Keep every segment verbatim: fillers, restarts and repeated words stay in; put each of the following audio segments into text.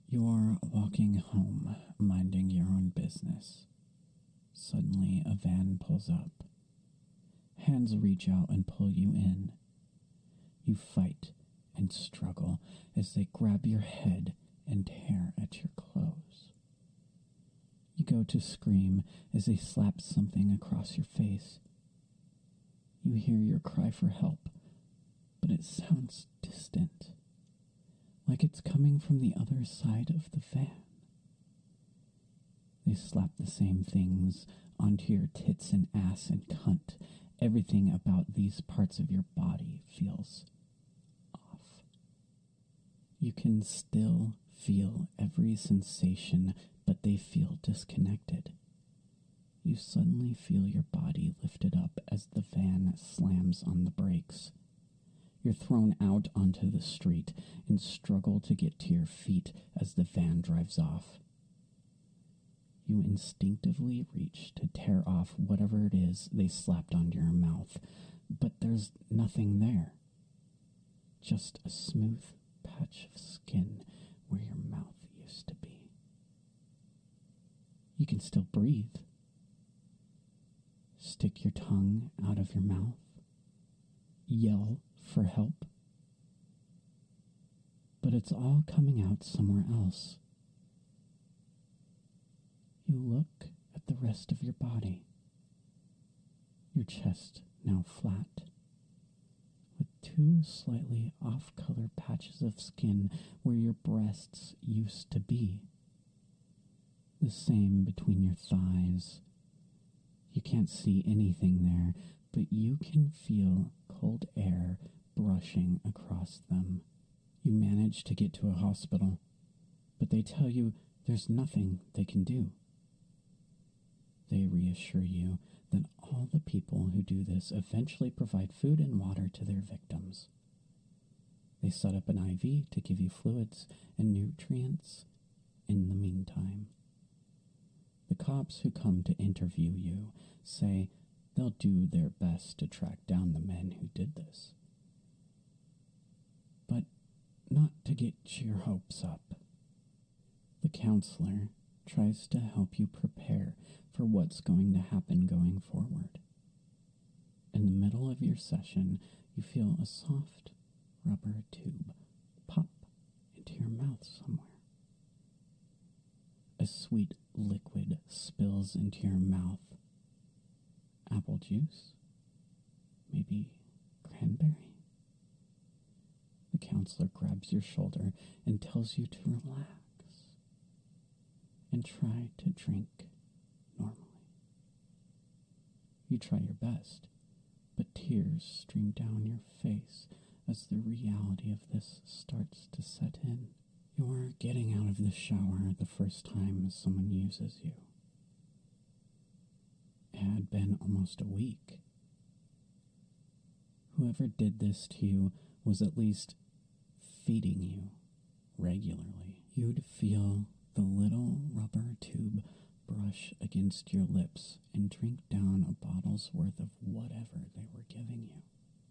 You're walking home, minding your own business. Suddenly, a van pulls up. Hands reach out and pull you in. You fight and struggle as they grab your head and tear at your clothes. You go to scream as they slap something across your face. You hear your cry for help, but it sounds distant, like it's coming from the other side of the van. They slap the same things onto your tits and ass and cunt. Everything about these parts of your body feels off. You can still feel every sensation, but they feel disconnected. You suddenly feel your body lifted up as the van slams on the brakes. You're thrown out onto the street and struggle to get to your feet as the van drives off. You instinctively reach to tear off whatever it is they slapped onto your mouth, but there's nothing there. Just a smooth patch of skin where your mouth used to be. You can still breathe. Stick your tongue out of your mouth. Yell for help. But it's all coming out somewhere else. You look at the rest of your body. Your chest now flat, with two slightly off-color patches of skin where your breasts used to be. The same between your thighs. You can't see anything there, but you can feel cold air brushing across them. You manage to get to a hospital, but they tell you there's nothing they can do. They reassure you that all the people who do this eventually provide food and water to their victims. They set up an I V to give you fluids and nutrients in the meantime. The cops who come to interview you say they'll do their best to track down the men who did this. But not to get your hopes up. The counselor tries to help you prepare for what's going to happen going forward. In the middle of your session, you feel a soft rubber tube pop into your mouth somewhere. A sweet liquid spills into your mouth. Apple juice? Maybe cranberry? The counselor grabs your shoulder and tells you to relax and try to drink normally. You try your best, but tears stream down your face as the reality of this starts to set in. You're getting out of the shower the first time someone uses you. It had been almost a week. Whoever did this to you was at least feeding you regularly. You'd feel the little rubber tube brush against your lips and drink down a bottle's worth of whatever they were giving you.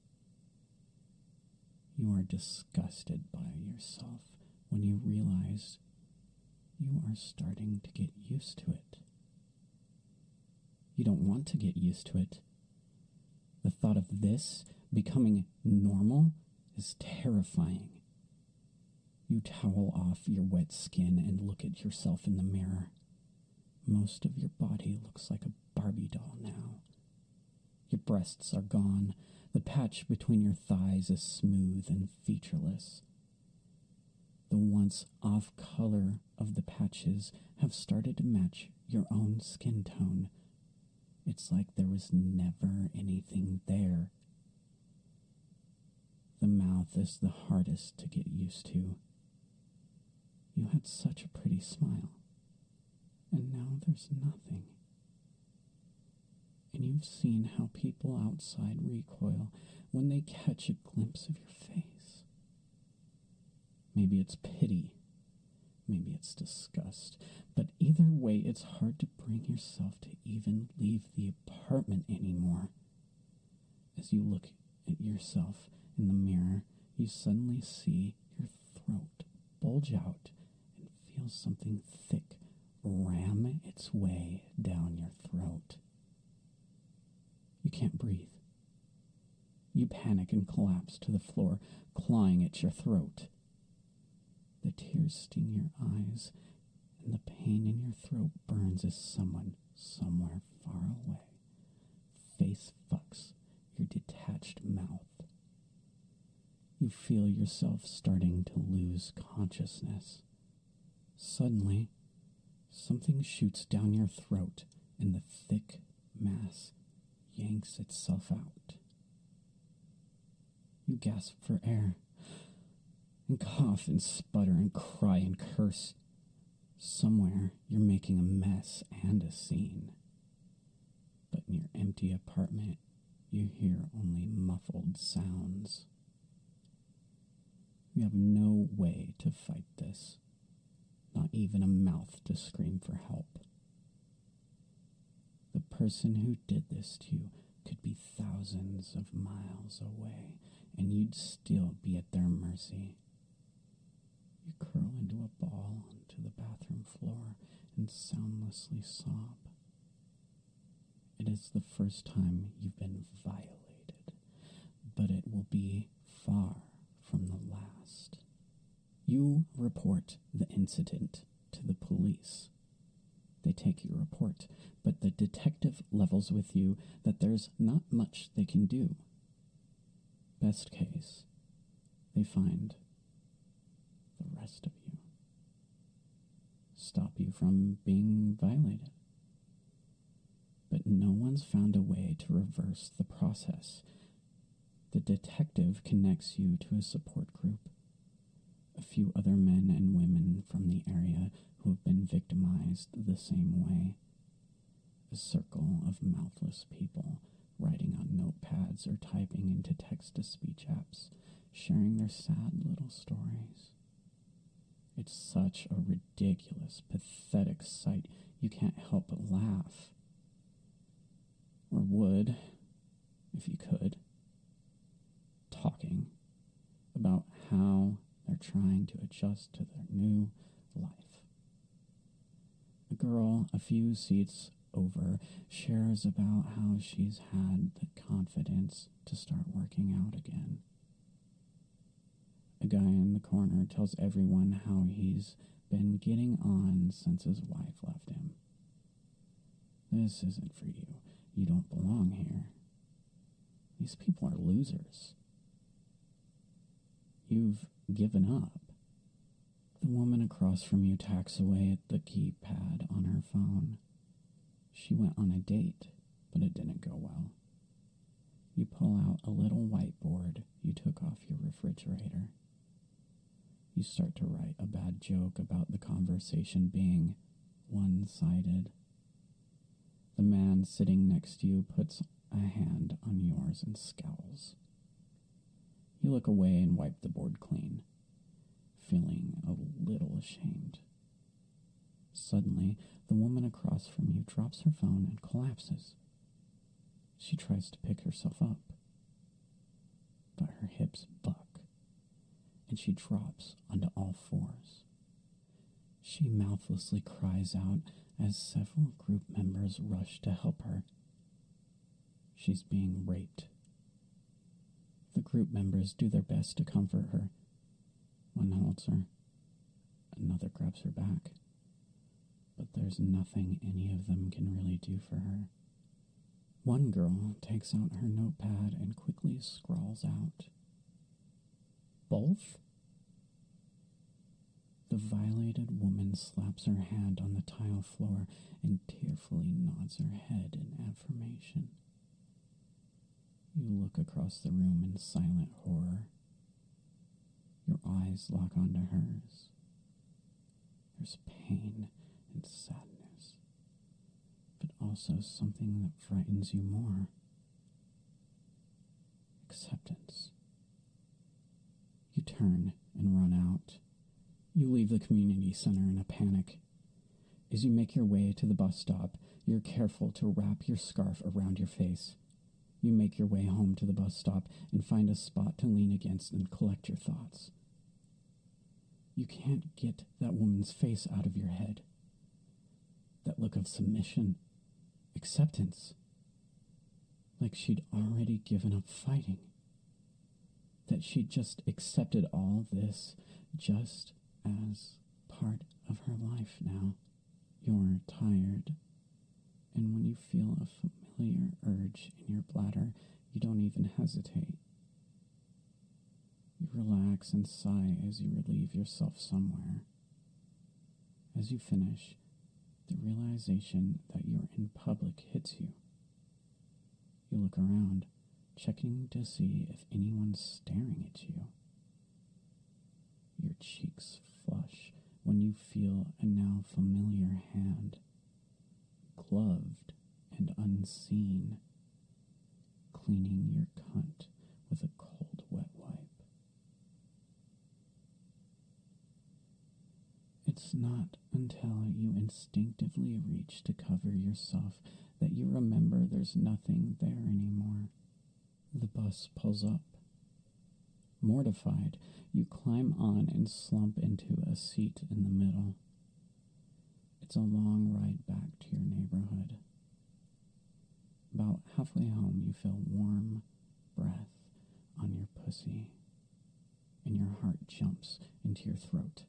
You are disgusted by yourself when you realize you are starting to get used to it. You don't want to get used to it. The thought of this becoming normal is terrifying. You towel off your wet skin and look at yourself in the mirror. Most of your body looks like a Barbie doll now. Your breasts are gone. The patch between your thighs is smooth and featureless. The once off color of the patches have started to match your own skin tone. It's like there was never anything there. The mouth is the hardest to get used to. You had such a pretty smile, and now there's nothing. And you've seen how people outside recoil when they catch a glimpse of your face. Maybe it's pity, maybe it's disgust, but either way it's hard to bring yourself to even leave the apartment anymore. As you look at yourself in the mirror, you suddenly see your throat bulge out feel something thick ram its way down your throat. You can't breathe. You panic and collapse to the floor, clawing at your throat. The tears sting your eyes, and the pain in your throat burns as someone, somewhere far away, face fucks your detached mouth. You feel yourself starting to lose consciousness. Suddenly, something shoots down your throat, and the thick mass yanks itself out. You gasp for air, and cough and sputter and cry and curse. Somewhere you're making a mess and a scene. But in your empty apartment, you hear only muffled sounds. You have no way to fight this, not even a mouth to scream for help. The person who did this to you could be thousands of miles away, and you'd still be at their mercy. You curl into a ball onto the bathroom floor and soundlessly sob. It is the first time you've been violated, but it will be far from the last. You report the incident to the police. They take your report, but the detective levels with you that there's not much they can do. Best case, they find the rest of you. Stop you from being violated. But no one's found a way to reverse the process. The detective connects you to a support group, a few other men and women from the area who have been victimized the same way. A circle of mouthless people writing on notepads or typing into text-to-speech apps, sharing their sad little stories. It's such a ridiculous, pathetic sight you can't help but laugh. Or would, if you could, talking about how they're trying to adjust to their new life. A girl a few seats over shares about how she's had the confidence to start working out again. A guy in the corner tells everyone how he's been getting on since his wife left him. This isn't for you. You don't belong here. These people are losers. You've given up. The woman across from you tacks away at the keypad on her phone. She went on a date, but it didn't go well. You pull out a little whiteboard you took off your refrigerator. You start to write a bad joke about the conversation being one-sided. The man sitting next to you puts a hand on yours and scowls. You look away and wipe the board clean, feeling a little ashamed. Suddenly, the woman across from you drops her phone and collapses. She tries to pick herself up, but her hips buck, and she drops onto all fours. She mouthlessly cries out as several group members rush to help her. She's being raped. The group members do their best to comfort her. One holds her, another grabs her back, but there's nothing any of them can really do for her. One girl takes out her notepad and quickly scrawls out, "Both?" The violated woman slaps her hand on the tile floor and tearfully nods her head in affirmation. You look across the room in silent horror. Your eyes lock onto hers. There's pain and sadness, but also something that frightens you more. Acceptance. You turn and run out. You leave the community center in a panic. As you make your way to the bus stop, you're careful to wrap your scarf around your face. You make your way home to the bus stop and find a spot to lean against and collect your thoughts. You can't get that woman's face out of your head. That look of submission, acceptance, like she'd already given up fighting. That she'd just accepted all this just as part of her life now. You're tired, and when you feel a familiar urge in your bladder, you don't even hesitate. You relax and sigh as you relieve yourself somewhere. As you finish, the realization that you're in public hits you. You look around, checking to see if anyone's staring at you. Your cheeks flush when you feel a now familiar hand, gloved and unseen, cleaning your cunt with a cold wet wipe. It's not until you instinctively reach to cover yourself that you remember there's nothing there anymore. The bus pulls up. Mortified, you climb on and slump into a seat in the middle. It's a long ride back to your neighborhood. About halfway home, you feel warm breath on your pussy, and your heart jumps into your throat.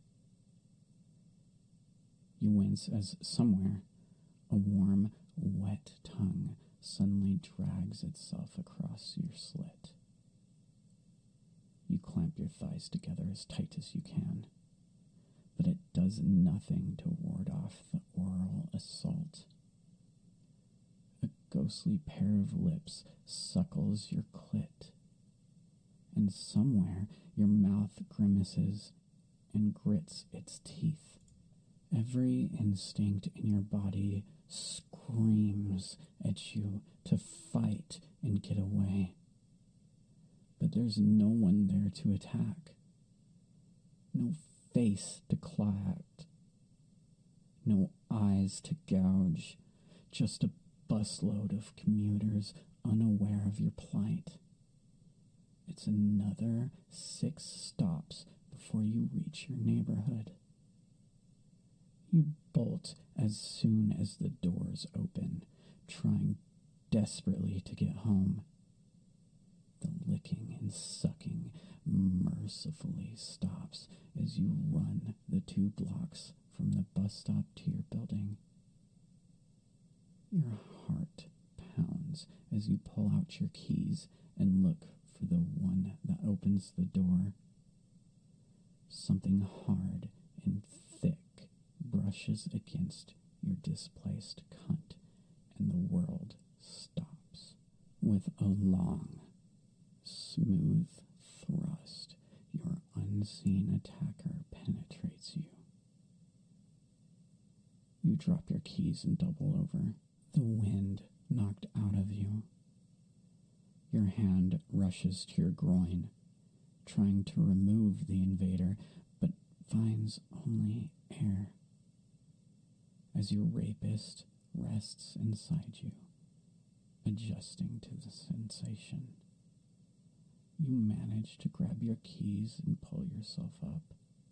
You wince as somewhere a warm, wet tongue suddenly drags itself across your slit. You clamp your thighs together as tight as you can, but it does nothing to ward off the oral assault. A ghostly pair of lips suckles your clit, and somewhere your mouth grimaces and grits its teeth. Every instinct in your body screams at you to fight and get away. But there's no one there to attack. No face to claw at. No eyes to gouge. Just a busload of commuters unaware of your plight. It's another six stops before you reach your neighborhood. You bolt as soon as the doors open, trying desperately to get home. The licking and sucking mercifully stops as you run the two blocks from the bus stop to your building. Your heart pounds as you pull out your keys and look for the one that opens the door. Something hard and thick brushes against your displaced cunt, and the world stops. With a long, smooth thrust, your unseen attacker penetrates you. You drop your keys and double over, the wind knocked out of you. Your hand rushes to your groin, trying to remove the invader, but finds only air. As your rapist rests inside you, adjusting to the sensation, you manage to grab your keys and pull yourself up.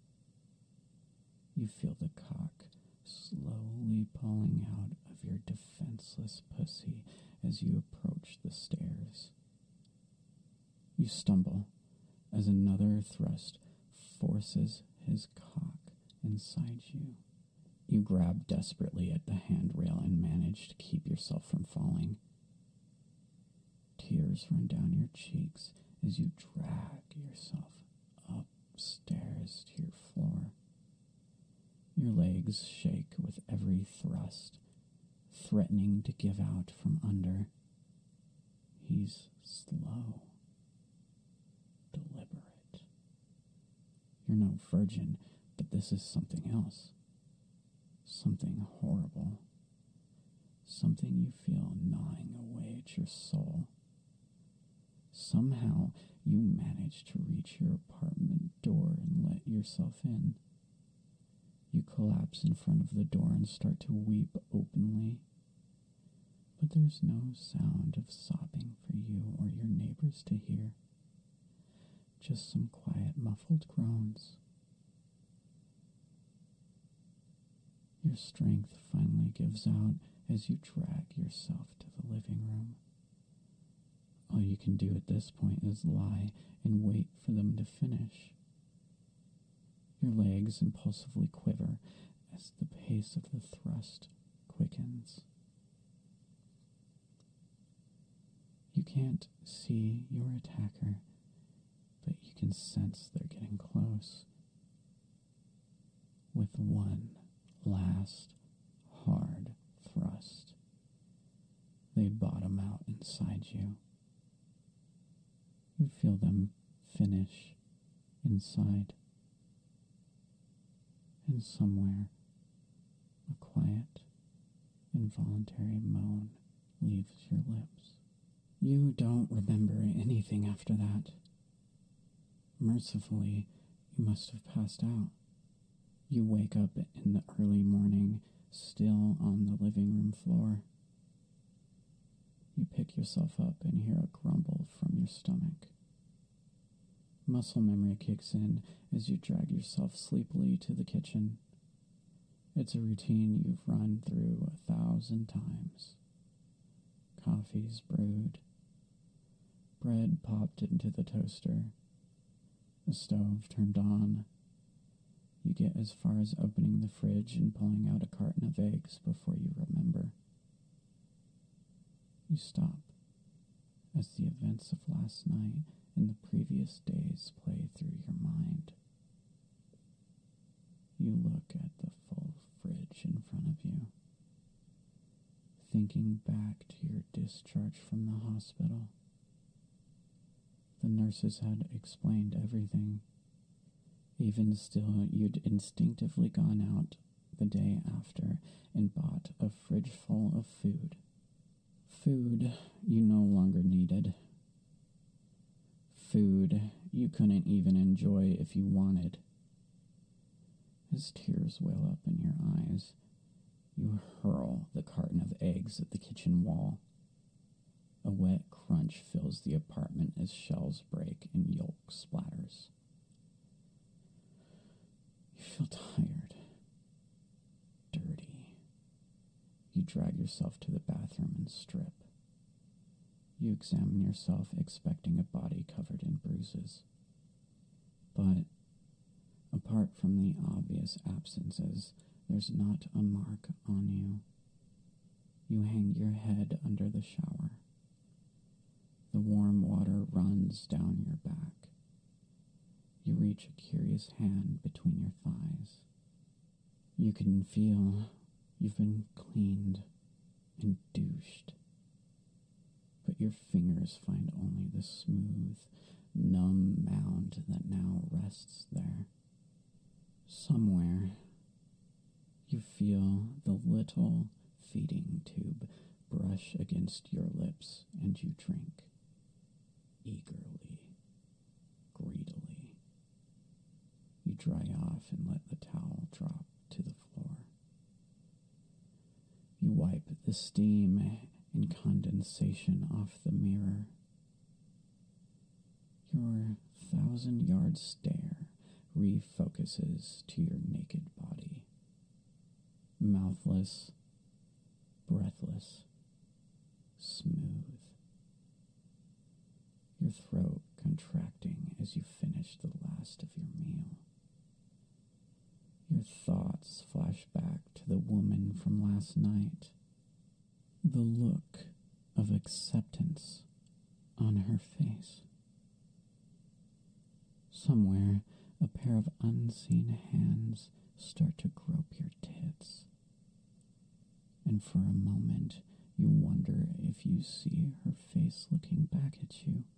You feel the cock slowly pulling out of your defenseless pussy as you approach the stairs. You stumble as another thrust forces his cock inside you. You grab desperately at the handrail and manage to keep yourself from falling. Tears run down your cheeks as you drag yourself upstairs to your floor. Your legs shake with every thrust, threatening to give out from under. He's slow, deliberate. You're no virgin, but this is something else. Something horrible. Something you feel gnawing away at your soul. Somehow you manage to reach your apartment door and let yourself in. You collapse in front of the door and start to weep openly. But there's no sound of sobbing for you or your neighbors to hear. Just some quiet, muffled groans. Your strength finally gives out as you drag yourself to the living room. All you can do at this point is lie and wait for them to finish. Your legs impulsively quiver as the pace of the thrust quickens. You can't see your attacker, but you can sense they're getting close. With one last hard thrust, they bottom out inside you. You feel them finish inside, and somewhere a quiet, involuntary moan leaves your lips. You don't remember anything after that. Mercifully, you must have passed out. You wake up in the early morning, still on the living room floor. You pick yourself up and hear a grumble from your stomach. Muscle memory kicks in as you drag yourself sleepily to the kitchen. It's a routine you've run through a thousand times. Coffee's brewed. Bread popped into the toaster. The stove turned on. You get as far as opening the fridge and pulling out a carton of eggs before you remember. You stop as the events of last night and the previous days play through your mind. You look at the full fridge in front of you, thinking back to your discharge from the hospital. The nurses had explained everything. Even still, you'd instinctively gone out the day after and bought a fridge full of food. Food you no longer needed. Food you couldn't even enjoy if you wanted. As tears well up in your eyes, you hurl the carton of eggs at the kitchen wall. A wet crunch fills the apartment as shells break and yolk splatters. You feel tired, dirty. You drag yourself to the bathroom and strip. You examine yourself, expecting a body covered in bruises. But, apart from the obvious absences, there's not a mark on you. You hang your head under the shower. The warm water runs down your back. You reach a curious hand between your thighs. You can feel you've been cleaned and douched, but your fingers find only the smooth, numb mound that now rests there. Somewhere, you feel the little feeding tube brush against your lips, and you drink, eagerly, greedily. You dry off and let the towel drop to the floor. You wipe the steam and condensation off the mirror. Your thousand-yard stare refocuses to your naked body. Mouthless, breathless, smooth. Your throat contracting as you finish the last of your meal. Your thoughts flash back to the woman from last night. The look of acceptance on her face. Somewhere, a pair of unseen hands start to grope your tits. And for a moment, you wonder if you see her face looking back at you.